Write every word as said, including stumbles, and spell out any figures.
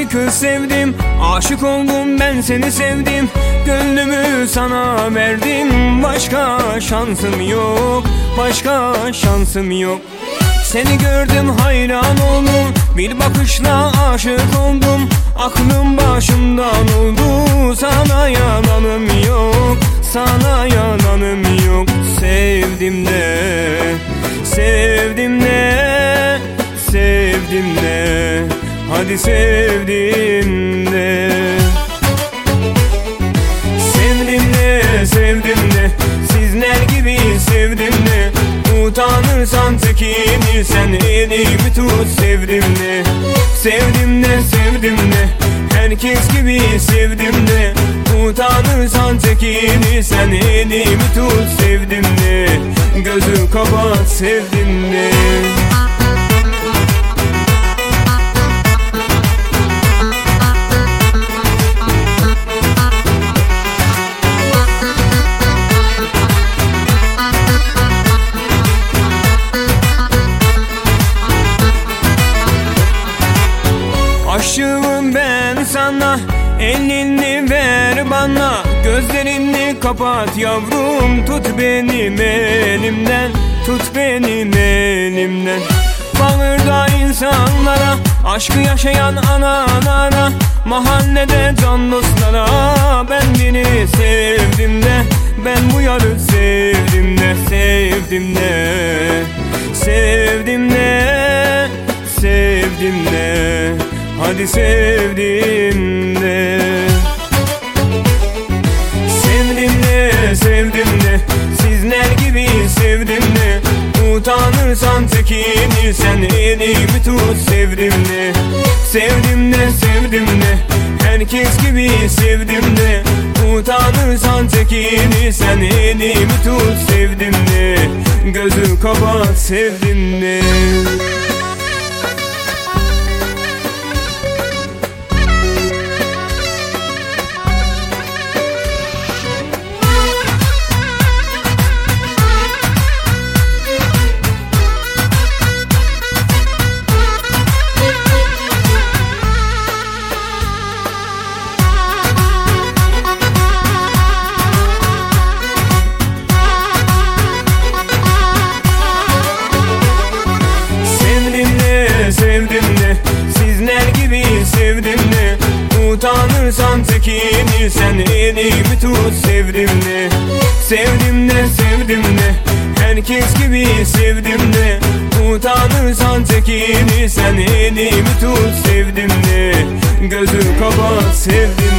bir kız sevdim, aşık oldum, ben seni sevdim. Gönlümü sana verdim, başka şansım yok, başka şansım yok. Seni gördüm hayran oldum, bir bakışla aşık oldum. Aklım başımdan oldu, sana yalanım yok, sana yalanım yok. Sevdim de, sevdim de, sevdim de, hadi sevdim de. Sevdim de, sevdim de, sizler gibi sevdim de. Utanırsan çekinirsen elimi tut, sevdim de. Sevdim de, sevdim de, herkes gibi sevdim de. Utanırsan çekinirsen elimi tut, sevdim de. Gözü kapat, sevdim de. Aşığım ben sana, elini ver bana. Gözlerini kapat yavrum, tut benim elimden, tut benim elimden. Bağırda insanlara, aşkı yaşayan analara, mahallede can dostlara. Ben beni sevdim de, ben bu yarı sevdim de, sevdim de, sevdim de, sevdim de, hadi sevdim de. Sevdim de, sevdim de, sizler gibi sevdim de. Utanırsan çekinirsen elimi tut, sevdim de. Sevdim de, sevdim de, herkes gibi sevdim de. Utanırsan çekinirsen elimi tut, sevdim de. Gözü kapat, sevdim de. Sevdim de, sizler gibi sevdim de. Utanırsan çekinirsen elimi tut, sevdim de. Sevdim de, sevdim de, herkes gibi sevdim de. Utanırsan çekinirsen elimi tut, sevdim de. Gözü kapat, sevdim